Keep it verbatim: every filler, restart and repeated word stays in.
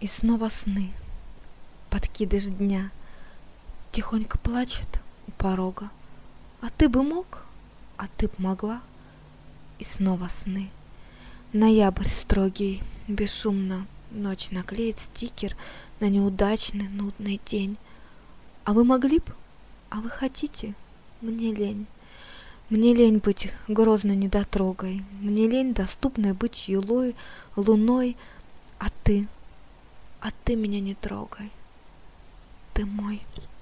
И снова сны, подкидыш дня, тихонько плачет у порога. А ты бы мог, а ты б могла. И снова сны. Ноябрь строгий, бесшумно ночь наклеит стикер на неудачный, нудный день. А вы могли б, а вы хотите? Мне лень. Мне лень быть грозной недотрогой, мне лень доступной быть юлой, луной. А ты, а ты меня не трогай, ты мой.